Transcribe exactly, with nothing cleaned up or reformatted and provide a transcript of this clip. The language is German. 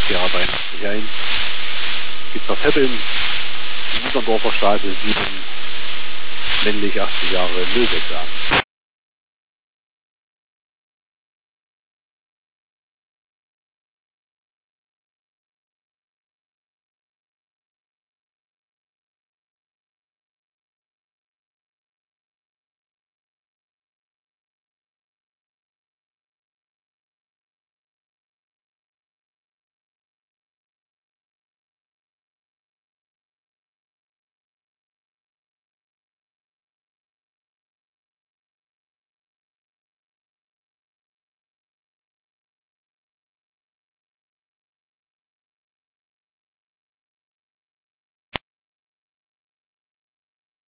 Jahre bei achtzig ein. Gibt noch Heppeln, Niederndorfer Straße sieben, männlich achtzig Jahre, null sechs an.